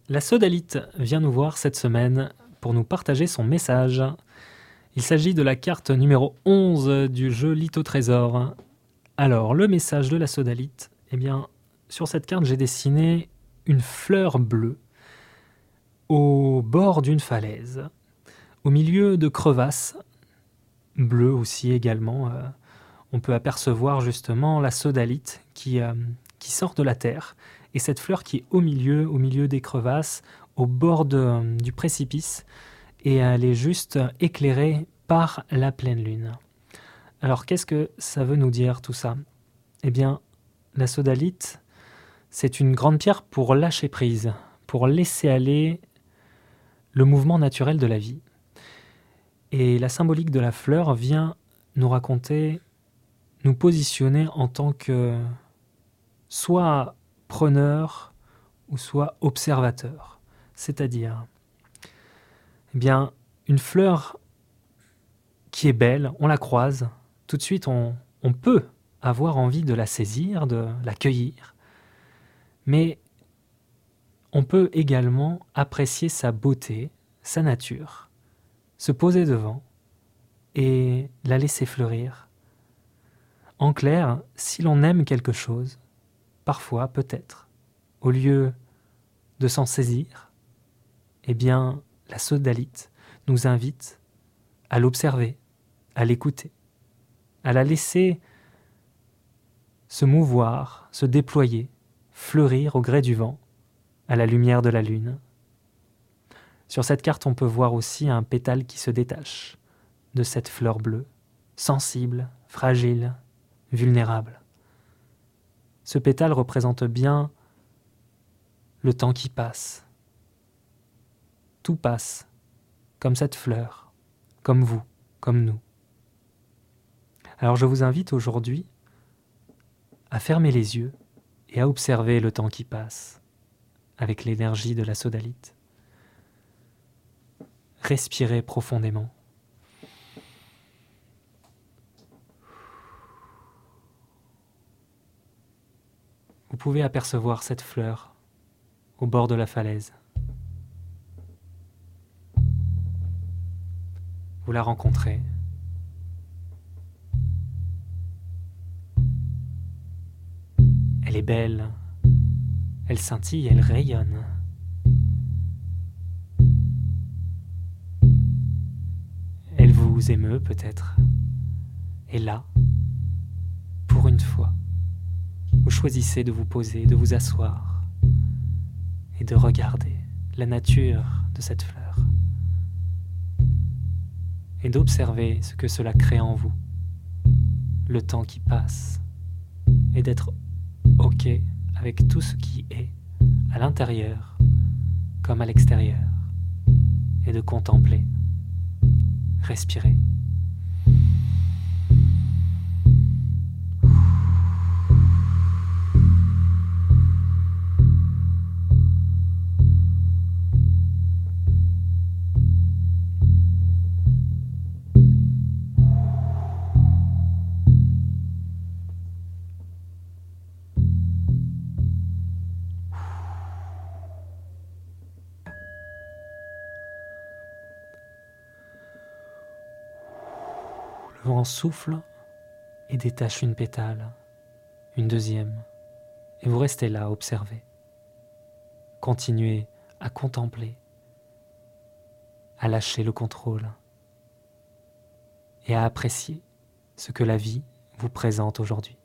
La sodalite vient nous voir cette semaine pour nous partager son message. Il s'agit de la carte numéro 11 du jeu Lithotrésor. Alors, le message de la sodalite, sur cette carte, j'ai dessiné une fleur bleue au bord d'une falaise, au milieu de crevasses, bleues aussi également. On peut apercevoir justement la sodalite qui sort de la terre, et cette fleur qui est au milieu des crevasses, au bord du précipice, et elle est juste éclairée par la pleine lune. Alors qu'est-ce que ça veut nous dire tout ça ? La sodalite, c'est une grande pierre pour lâcher prise, pour laisser aller le mouvement naturel de la vie. Et la symbolique de la fleur vient nous raconter, nous positionner en tant que soit preneur ou soit observateur. C'est-à-dire, une fleur qui est belle, on la croise, tout de suite on peut avoir envie de la saisir, de la cueillir, mais on peut également apprécier sa beauté, sa nature, se poser devant et la laisser fleurir. En clair, si l'on aime quelque chose, parfois, peut-être, au lieu de s'en saisir, la sodalite nous invite à l'observer, à l'écouter, à la laisser se mouvoir, se déployer, fleurir au gré du vent, à la lumière de la lune. Sur cette carte, on peut voir aussi un pétale qui se détache de cette fleur bleue, sensible, fragile, vulnérable. Ce pétale représente bien le temps qui passe. Tout passe, comme cette fleur, comme vous, comme nous. Alors je vous invite aujourd'hui à fermer les yeux et à observer le temps qui passe avec l'énergie de la sodalite. Respirez profondément. Vous pouvez apercevoir cette fleur au bord de la falaise. Vous la rencontrez. Elle est belle, elle scintille, elle rayonne. Elle vous émeut peut-être. Et là, pour une fois, vous choisissez de vous poser, de vous asseoir et de regarder la nature de cette fleur et d'observer ce que cela crée en vous, le temps qui passe, et d'être OK avec tout ce qui est à l'intérieur comme à l'extérieur, et de contempler, respirer. Le vent souffle et détache une pétale, une deuxième, et vous restez là à observer. Continuez à contempler, à lâcher le contrôle et à apprécier ce que la vie vous présente aujourd'hui.